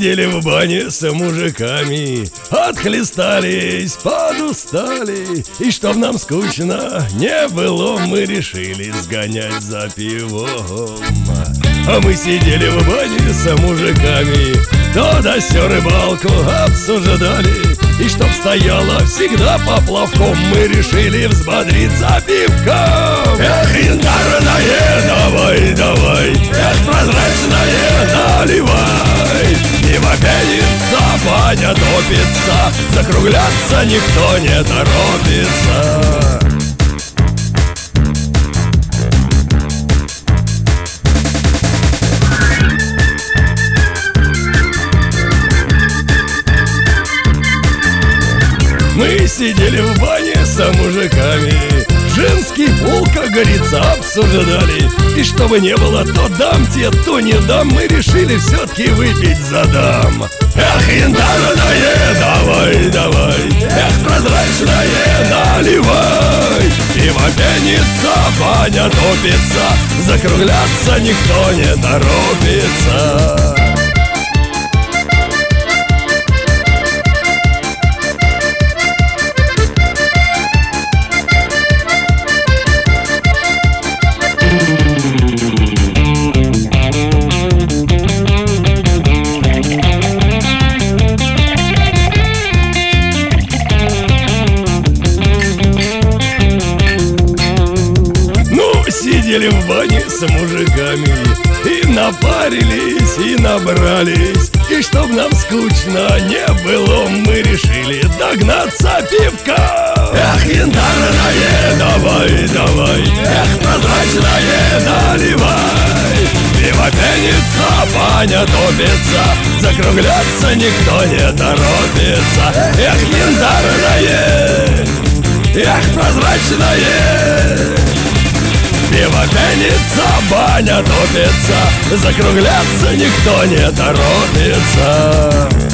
сидели в бане с мужиками, отхлестались, подустали, и чтоб нам скучно не было, мы решили сгонять за пивом. А мы сидели в бане с мужиками, то да сё рыбалку обсуждали, и чтоб стояла всегда поплавком, мы решили взбодрить за пивком. Эх, янтарное, давай, давай, эх, прозрачное, наливай. Пиво пенится, баня топится, закругляться никто не торопится. Мы сидели в бане с мужиками, женский пол, как говорится, обсуждали, и чтобы не было то дам те, то не дам, мы решили все-таки выпить за дам. Эх, янтарное, давай, давай, эх, прозрачное, наливай. Пиво пенится, баня топится, закругляться никто не торопится. Сидели в бане с мужиками, и напарились, и набрались, и чтоб нам скучно не было, мы решили догнаться пивка. Эх, янтарное, давай, давай, эх, прозрачное, наливай. Пиво пенится, баня топится, закругляться никто не торопится. Эх, янтарное, эх, прозрачное. Пиво пенится, баня топится, закругляться никто не торопится.